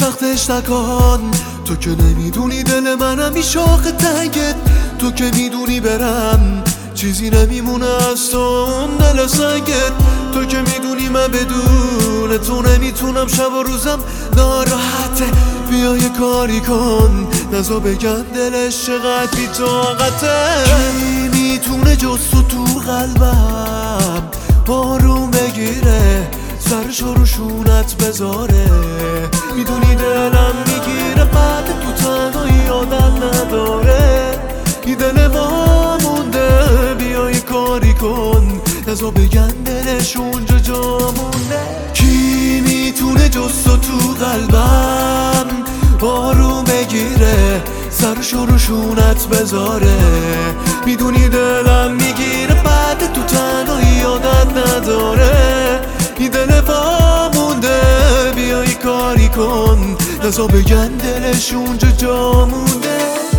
سختش نکن، تو که نمیدونی دل منم این شاخ تنگت، تو که میدونی برم چیزی نمیمونه از تو اون دل سنگت، تو که میدونی من بدون تو نمیتونم، شب و روزم ناراحته. بیا یه کاری کن نزا بگن دلش چقدر بی طاقته. کی میتونه جز تو قلبم آروم بگیره، سرشو رو شونت بذاره، میدونی دلم میگیره بعد تو تنهایی آدم نداره، این دل ما مونده. بیا یه کاری کن نزا بگن دلش اونجا جا مونده. کی میتونه جز تو قلبم آروم بگیره، سرشو رو شونت بذاره، میدونی دلم میگیره بعد تو تنهایی عادت نداره، این دل ما مونده. بیا یه کاری کن نزا بگن دلش اونجا جا مونده.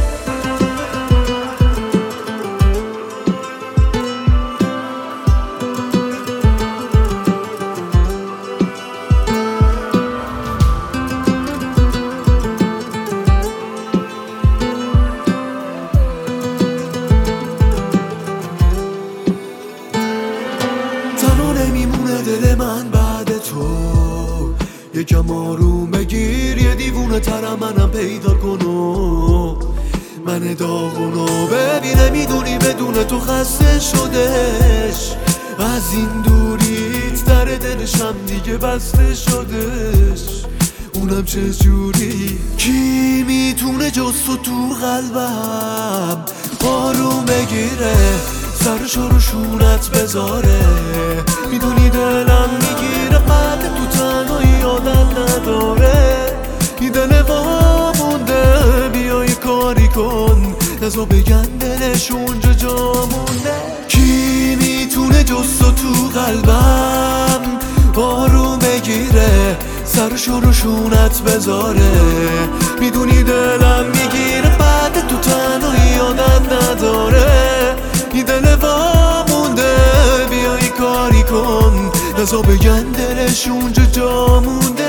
نمیمونه دل من بعد تو، یکم آروم بگیر، یه دیوونه ترم منم پیدا کن و من داغونو ببینه، میدونی بدون تو خسته شدش، از این دوریت در دلشم دیگه بسته شدش، اونم چه جوری. کی میتونه جز تو قلبم آروم بگیره، سرشو رو شونت بذاره، میدونی دلم میگیره بعد تو تنهایی عادت نداره، این دل ما مونده. بیا یه کاری کن نزا بگن دلش اونجا جا مونده. کی میتونه جز تو قلبم آروم بگیره، سرشو رو شونت بذاره، میدونی دلم میگیره بعد تو تنهایی عادت نداره، این دل ما مونده. بیا یه کاری کن نزا بگن دلش اونجا جا مونده.